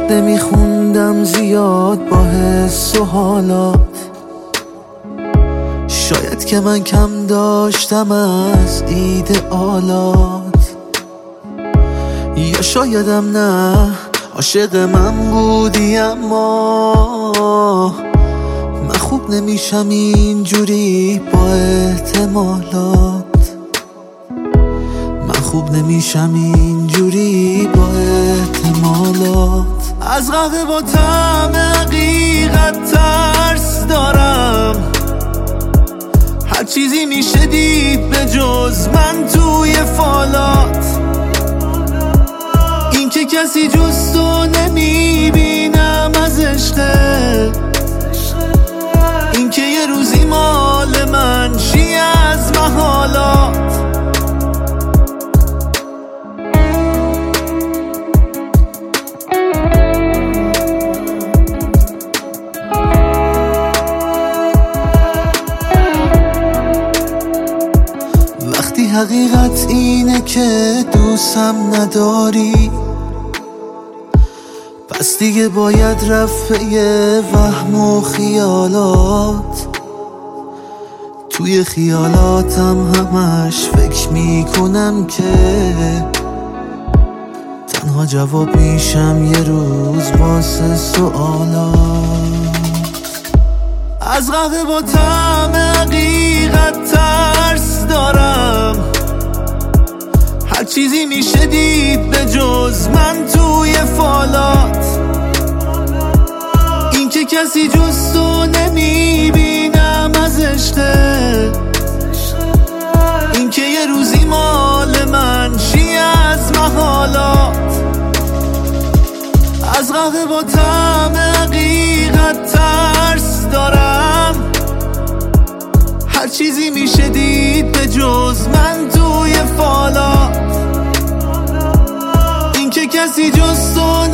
شاید نمیخوندم زیاد با حس و حالات، شاید که من کم داشتم از ایدئالات، یا شایدم نه عاشق من بودی اما من خوب نمیشم اینجوری با احتمالات، من خوب نمیشم اینجوری با احتمالات. از قهوه با طعم حقیقت ترس دارم، هر چیزی میشه دید به جز من توی فالات، این که کسی جز تو نمیبینم از عشقه، این که یه روزی مال من شی از محالات. وقتی حقیقت اینه که دوستم نداری، پس دیگه باید رفع وهم و خیالات. توی خیالاتم همش فکر میکنم که تنها جواب میشم یه روز واسه سوالات. از قهوه با طعم حقیقت ترس دارم، هر چیزی میشه دید به جز من توی فالات، این که کسی جز تو نمیبینم از عشقه، این که یه روزی مال من شی از محالات. از قهوه با طعم حقیقت ترس دارم، هر چیزی میشه دید به جز من توی فالات، این که کسی جز تو